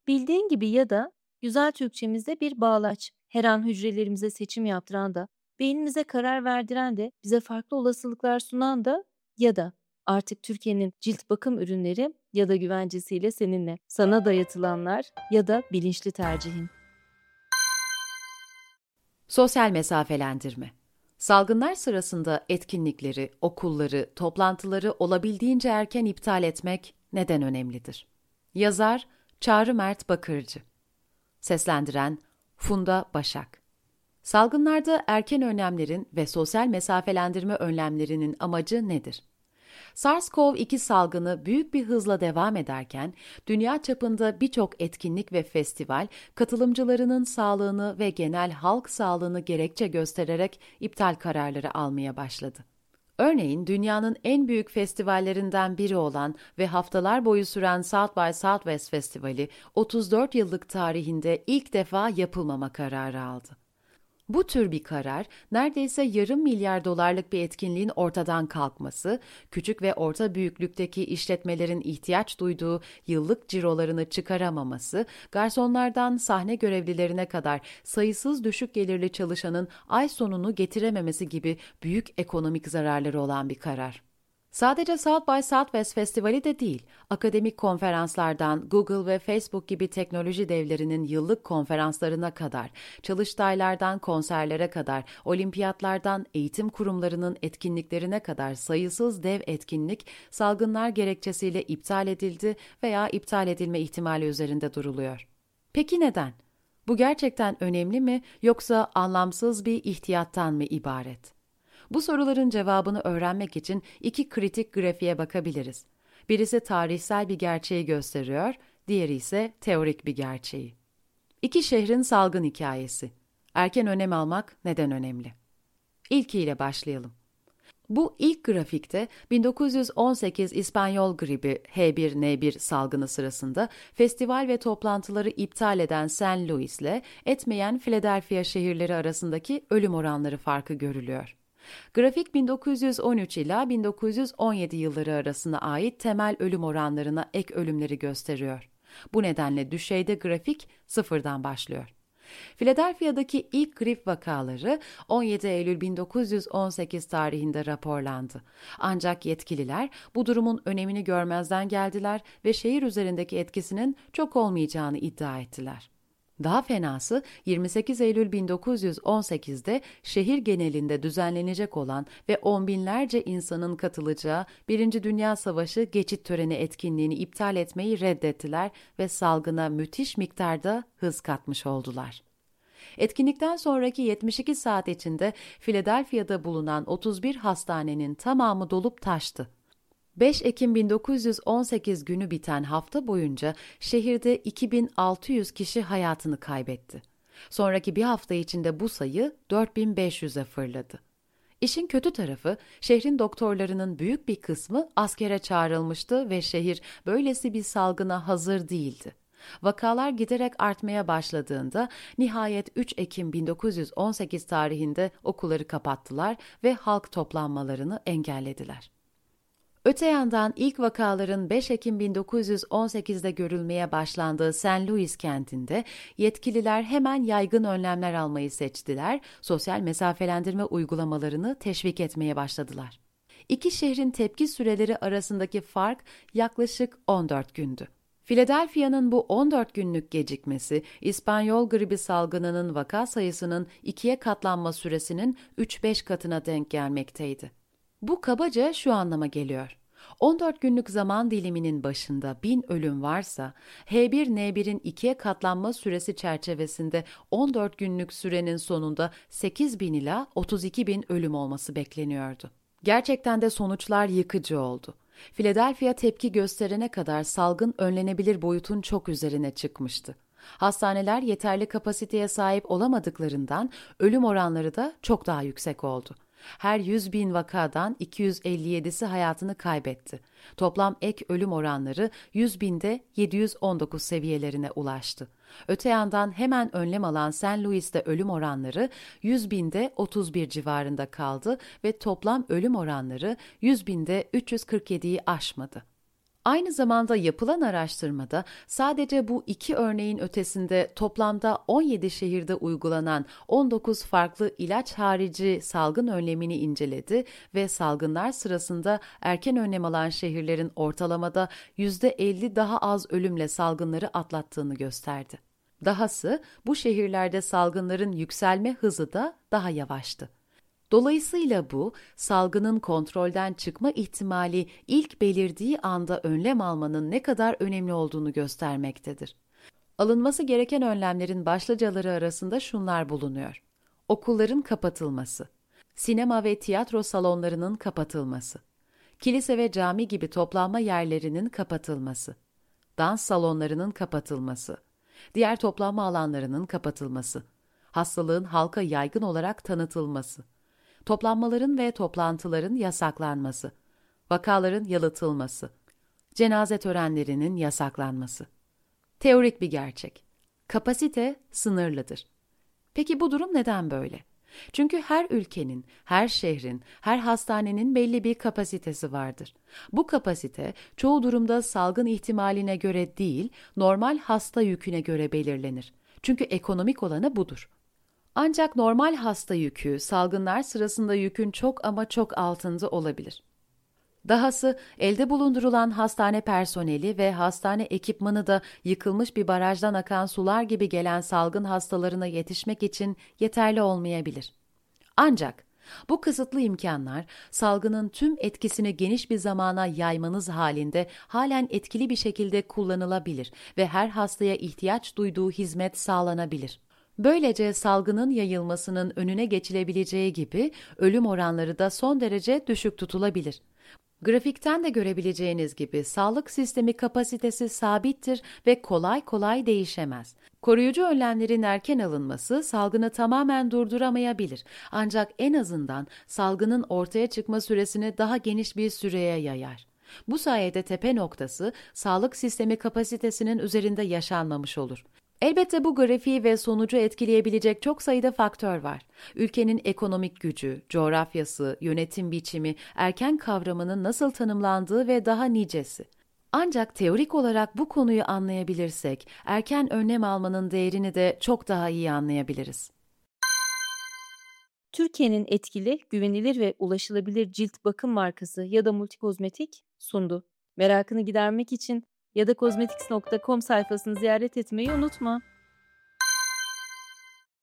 Bildiğin gibi ya da güzel Türkçemizde bir bağlaç. Her an hücrelerimize seçim yaptıran da, beynimize karar verdiren de, bize farklı olasılıklar sunan da ya da artık Türkiye'nin cilt bakım ürünleri ya da güvencesiyle seninle. Sana dayatılanlar ya da bilinçli tercihin. Sosyal mesafelendirme. Salgınlar sırasında etkinlikleri, okulları, toplantıları olabildiğince erken iptal etmek neden önemlidir? Yazar Çağrı Mert Bakırcı. Seslendiren Funda Başak. Salgınlarda erken önlemlerin ve sosyal mesafelendirme önlemlerinin amacı nedir? SARS-CoV-2 salgını büyük bir hızla devam ederken, dünya çapında birçok etkinlik ve festival, katılımcılarının sağlığını ve genel halk sağlığını gerekçe göstererek iptal kararları almaya başladı. Örneğin dünyanın en büyük festivallerinden biri olan ve haftalar boyu süren South by Southwest Festivali, 34 yıllık tarihinde ilk defa yapılmama kararı aldı. Bu tür bir karar, neredeyse yarım milyar dolarlık bir etkinliğin ortadan kalkması, küçük ve orta büyüklükteki işletmelerin ihtiyaç duyduğu yıllık cirolarını çıkaramaması, garsonlardan sahne görevlilerine kadar sayısız düşük gelirli çalışanın ay sonunu getirememesi gibi büyük ekonomik zararları olan bir karar. Sadece South by Southwest Festivali de değil, akademik konferanslardan Google ve Facebook gibi teknoloji devlerinin yıllık konferanslarına kadar, çalıştaylardan konserlere kadar, olimpiyatlardan eğitim kurumlarının etkinliklerine kadar sayısız dev etkinlik salgınlar gerekçesiyle iptal edildi veya iptal edilme ihtimali üzerinde duruluyor. Peki neden? Bu gerçekten önemli mi yoksa anlamsız bir ihtiyattan mı ibaret? Bu soruların cevabını öğrenmek için iki kritik grafiğe bakabiliriz. Birisi tarihsel bir gerçeği gösteriyor, diğeri ise teorik bir gerçeği. İki şehrin salgın hikayesi. Erken önlem almak neden önemli? İlkiyle başlayalım. Bu ilk grafikte 1918 İspanyol gribi H1N1 salgını sırasında festival ve toplantıları iptal eden St. Louis ile etmeyen Philadelphia şehirleri arasındaki ölüm oranları farkı görülüyor. Grafik 1913 ila 1917 yılları arasına ait temel ölüm oranlarına ek ölümleri gösteriyor. Bu nedenle düşeyde grafik sıfırdan başlıyor. Philadelphia'daki ilk grip vakaları 17 Eylül 1918 tarihinde raporlandı. Ancak yetkililer bu durumun önemini görmezden geldiler ve şehir üzerindeki etkisinin çok olmayacağını iddia ettiler. Daha fenası 28 Eylül 1918'de şehir genelinde düzenlenecek olan ve on binlerce insanın katılacağı Birinci Dünya Savaşı geçit töreni etkinliğini iptal etmeyi reddettiler ve salgına müthiş miktarda hız katmış oldular. Etkinlikten sonraki 72 saat içinde Philadelphia'da bulunan 31 hastanenin tamamı dolup taştı. 5 Ekim 1918 günü biten hafta boyunca şehirde 2600 kişi hayatını kaybetti. Sonraki bir hafta içinde bu sayı 4500'e fırladı. İşin kötü tarafı, şehrin doktorlarının büyük bir kısmı askere çağrılmıştı ve şehir böylesi bir salgına hazır değildi. Vakalar giderek artmaya başladığında nihayet 3 Ekim 1918 tarihinde okulları kapattılar ve halk toplanmalarını engellediler. Öte yandan ilk vakaların 5 Ekim 1918'de görülmeye başlandığı St. Louis kentinde yetkililer hemen yaygın önlemler almayı seçtiler, sosyal mesafelendirme uygulamalarını teşvik etmeye başladılar. İki şehrin tepki süreleri arasındaki fark yaklaşık 14 gündü. Philadelphia'nın bu 14 günlük gecikmesi, İspanyol gribi salgınının vaka sayısının 2'ye katlanma süresinin 3-5 katına denk gelmekteydi. Bu kabaca şu anlama geliyor. 14 günlük zaman diliminin başında 1000 ölüm varsa, H1N1'in 2'ye katlanma süresi çerçevesinde 14 günlük sürenin sonunda 8.000 ila 32.000 ölüm olması bekleniyordu. Gerçekten de sonuçlar yıkıcı oldu. Philadelphia tepki gösterene kadar salgın önlenebilir boyutun çok üzerine çıkmıştı. Hastaneler yeterli kapasiteye sahip olamadıklarından ölüm oranları da çok daha yüksek oldu. Her 100.000 vakadan 257'si hayatını kaybetti. Toplam ek ölüm oranları 100.000'de 719 seviyelerine ulaştı. Öte yandan hemen önlem alan St. Louis'te ölüm oranları 100.000'de 31 civarında kaldı ve toplam ölüm oranları 100.000'de 347'yi aşmadı. Aynı zamanda yapılan araştırmada sadece bu iki örneğin ötesinde toplamda 17 şehirde uygulanan 19 farklı ilaç harici salgın önlemini inceledi ve salgınlar sırasında erken önlem alan şehirlerin ortalamada %50 daha az ölümle salgınları atlattığını gösterdi. Dahası bu şehirlerde salgınların yükselme hızı da daha yavaştı. Dolayısıyla bu, salgının kontrolden çıkma ihtimali ilk belirdiği anda önlem almanın ne kadar önemli olduğunu göstermektedir. Alınması gereken önlemlerin başlıcaları arasında şunlar bulunuyor: okulların kapatılması, sinema ve tiyatro salonlarının kapatılması, kilise ve cami gibi toplanma yerlerinin kapatılması, dans salonlarının kapatılması, diğer toplanma alanlarının kapatılması, hastalığın halka yaygın olarak tanıtılması, toplanmaların ve toplantıların yasaklanması, vakaların yalıtılması, cenaze törenlerinin yasaklanması. Teorik bir gerçek. Kapasite sınırlıdır. Peki bu durum neden böyle? Çünkü her ülkenin, her şehrin, her hastanenin belli bir kapasitesi vardır. Bu kapasite çoğu durumda salgın ihtimaline göre değil, normal hasta yüküne göre belirlenir. Çünkü ekonomik olanı budur. Ancak normal hasta yükü salgınlar sırasında yükün çok ama çok altında olabilir. Dahası elde bulundurulan hastane personeli ve hastane ekipmanı da yıkılmış bir barajdan akan sular gibi gelen salgın hastalarına yetişmek için yeterli olmayabilir. Ancak bu kısıtlı imkanlar salgının tüm etkisini geniş bir zamana yaymanız halinde halen etkili bir şekilde kullanılabilir ve her hastaya ihtiyaç duyduğu hizmet sağlanabilir. Böylece salgının yayılmasının önüne geçilebileceği gibi ölüm oranları da son derece düşük tutulabilir. Grafikten de görebileceğiniz gibi sağlık sistemi kapasitesi sabittir ve kolay kolay değişemez. Koruyucu önlemlerin erken alınması salgını tamamen durduramayabilir. Ancak en azından salgının ortaya çıkma süresini daha geniş bir süreye yayar. Bu sayede tepe noktası sağlık sistemi kapasitesinin üzerinde yaşanmamış olur. Elbette bu grafiği ve sonucu etkileyebilecek çok sayıda faktör var. Ülkenin ekonomik gücü, coğrafyası, yönetim biçimi, erken kavramının nasıl tanımlandığı ve daha nicesi. Ancak teorik olarak bu konuyu anlayabilirsek, erken önlem almanın değerini de çok daha iyi anlayabiliriz. Türkiye'nin etkili, güvenilir ve ulaşılabilir cilt bakım markası ya da multikozmetik sundu. Merakını gidermek için ya da kozmetics.com sayfasını ziyaret etmeyi unutma.